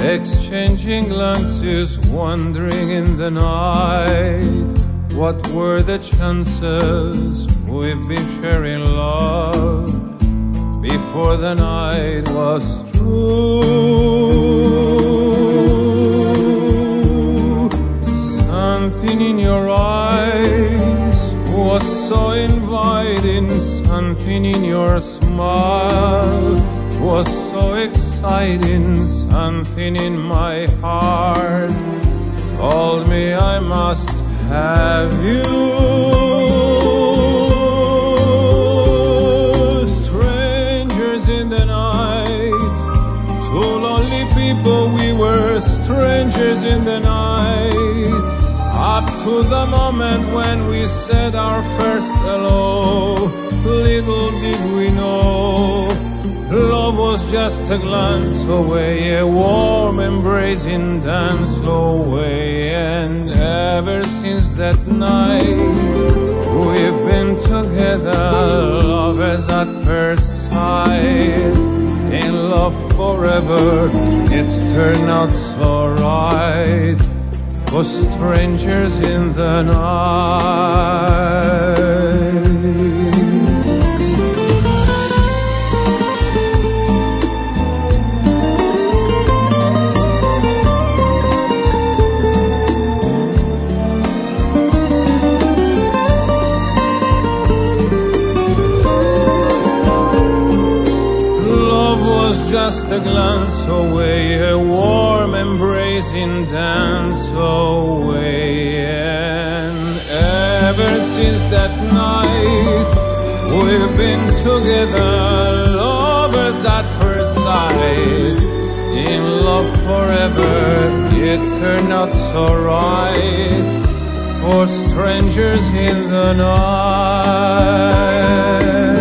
exchanging glances, wandering in the night. What were the chances we've been sharing love before the night was through? Something in your eyes was so inviting, something in your smile was so exciting, something in my heart told me I must have you. Strangers in the night, two lonely people, we were strangers in the night, up to the moment when we said our first hello. Little did we know, love was just a glance away, a warm embracing dance away. And ever since that night, we've been together, lovers at first sight. In love forever, it's turned out so right, for strangers in the night. Just a glance away, a warm embracing dance away. And ever since that night, we've been together, lovers at first sight. In love forever, it turned out so right, for strangers in the night.